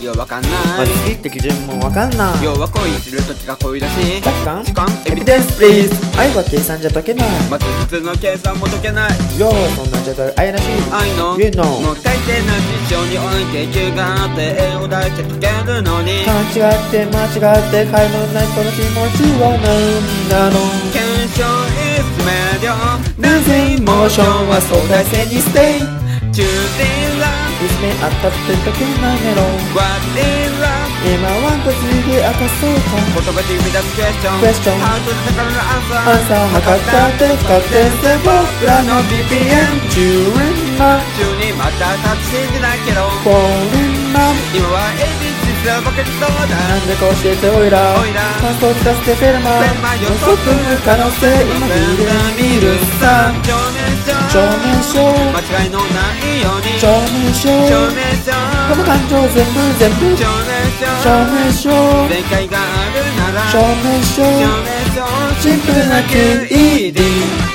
よわかんない。 まず好きって基準もわかんない。 要は恋するときが恋だし、 楽観時間エビデンスプリーズ。愛は計算じゃ解けない。 まず普通の計算も解けない。 ようそんなんじゃ愛らしい。 愛の You know もう大抵の事象において急があって絵を抱いて解けるのに、 間違って間違って買い物ないこの気持ちは何なの。 検証is medium なぜモーションは相対性にステイ。 Choosing love 見つめ合ったって解けないメロン。 What is love 今ワンと次で明かそうか。 言葉で生み出すクエスチョン Question How to 宝のアンサーアンサー測ったって使ってせ僕らの BPM 10円マン中にまた立ち信じないけど 4円マン。 今は ABC はバケツそうだ。 なんでか教えておいらおいら感想聞かせてフェルマフェルマ予測可能性今見るさ。 証明書証明書間違いのないように証明書証明書この感情全部証証明書明書正解があるなら証明書証明書シンプルな QED